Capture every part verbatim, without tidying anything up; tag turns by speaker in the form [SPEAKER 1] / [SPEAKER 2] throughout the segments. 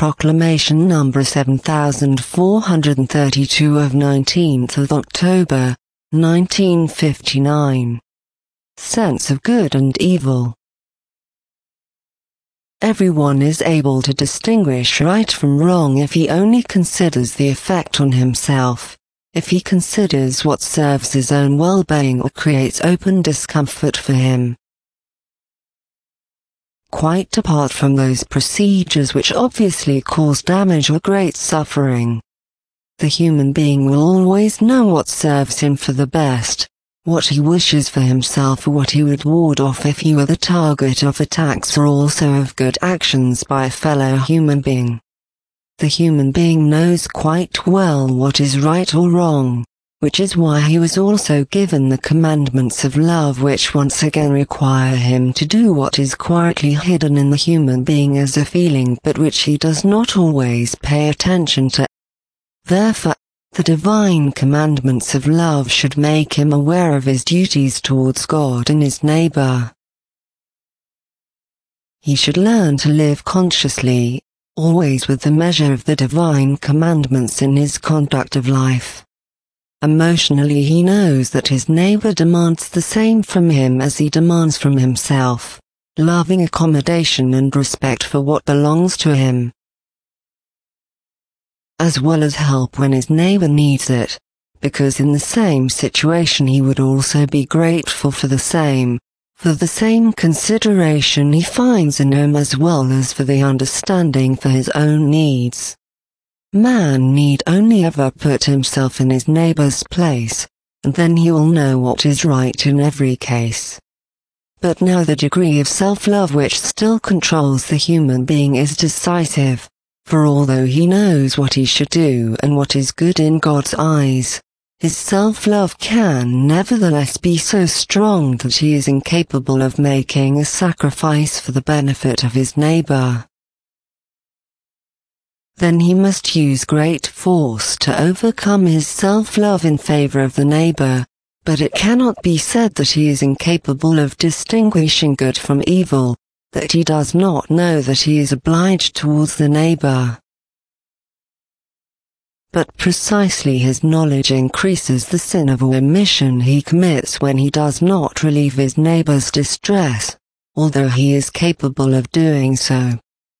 [SPEAKER 1] Proclamation number seven thousand four hundred thirty-two of nineteenth of October, nineteen fifty-nine. Sense of good and evil. Everyone is able to distinguish right from wrong if he only considers the effect on himself, if he considers what serves his own well-being or creates open discomfort for him. Quite apart from those procedures which obviously cause damage or great suffering, the human being will always know what serves him for the best, what he wishes for himself or what he would ward off if he were the target of attacks or also of good actions by a fellow human being. The human being knows quite well what is right or wrong, which is why he was also given the commandments of love, which once again require him to do what is quietly hidden in the human being as a feeling but which he does not always pay attention to. Therefore, the divine commandments of love should make him aware of his duties towards God and his neighbor. He should learn to live consciously, always with the measure of the divine commandments in his conduct of life. Emotionally, he knows that his neighbor demands the same from him as he demands from himself, loving accommodation and respect for what belongs to him, as well as help when his neighbor needs it, because in the same situation he would also be grateful for the same, for the same consideration he finds in him as well as for the understanding for his own needs. Man need only ever put himself in his neighbor's place, and then he will know what is right in every case. But now the degree of self-love which still controls the human being is decisive, for although he knows what he should do and what is good in God's eyes, his self-love can nevertheless be so strong that he is incapable of making a sacrifice for the benefit of his neighbor. Then he must use great force to overcome his self-love in favor of the neighbor, but it cannot be said that he is incapable of distinguishing good from evil, that he does not know that he is obliged towards the neighbor. But precisely his knowledge increases the sin of omission he commits when he does not relieve his neighbor's distress, although he is capable of doing so.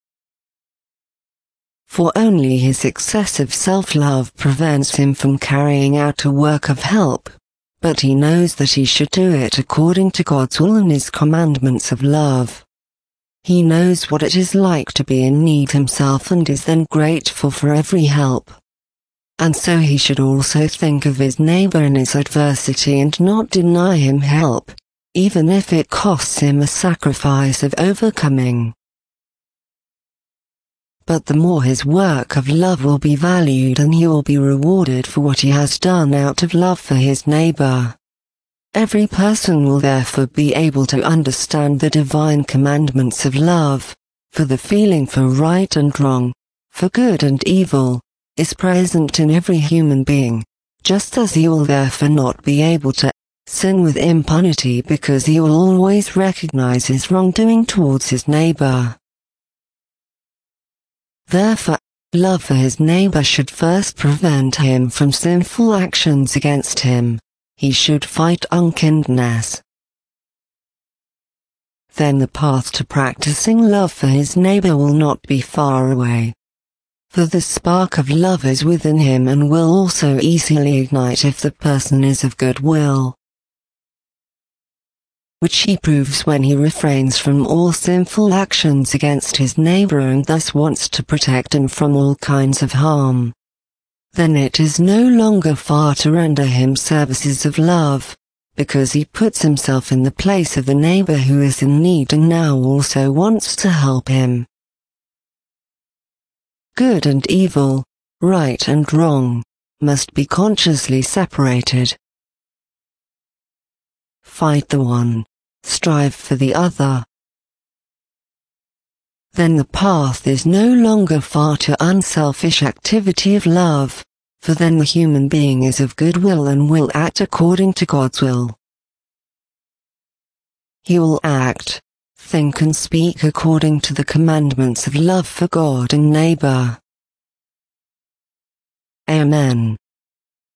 [SPEAKER 1] For only his excessive self-love prevents him from carrying out a work of help, but he knows that he should do it according to God's will and his commandments of love. He knows what it is like to be in need himself and is then grateful for every help. And so he should also think of his neighbor in his adversity and not deny him help, even if it costs him a sacrifice of overcoming. But the more his work of love will be valued and he will be rewarded for what he has done out of love for his neighbor. Every person will therefore be able to understand the divine commandments of love, for the feeling for right and wrong, for good and evil, is present in every human being, just as he will therefore not be able to sin with impunity because he will always recognize his wrongdoing towards his neighbor. Therefore, love for his neighbor should first prevent him from sinful actions against him. He should fight unkindness. Then the path to practicing love for his neighbor will not be far away. For the spark of love is within him and will also easily ignite if the person is of good will, which he proves when he refrains from all sinful actions against his neighbor and thus wants to protect him from all kinds of harm. Then it is no longer far to render him services of love, because he puts himself in the place of the neighbor who is in need and now also wants to help him. Good and evil, right and wrong, must be consciously separated. Fight the one, strive for the other. Then the path is no longer far to unselfish activity of love, for then the human being is of good will and will act according to God's will. He will act, think and speak according to the commandments of love for God and neighbor. Amen.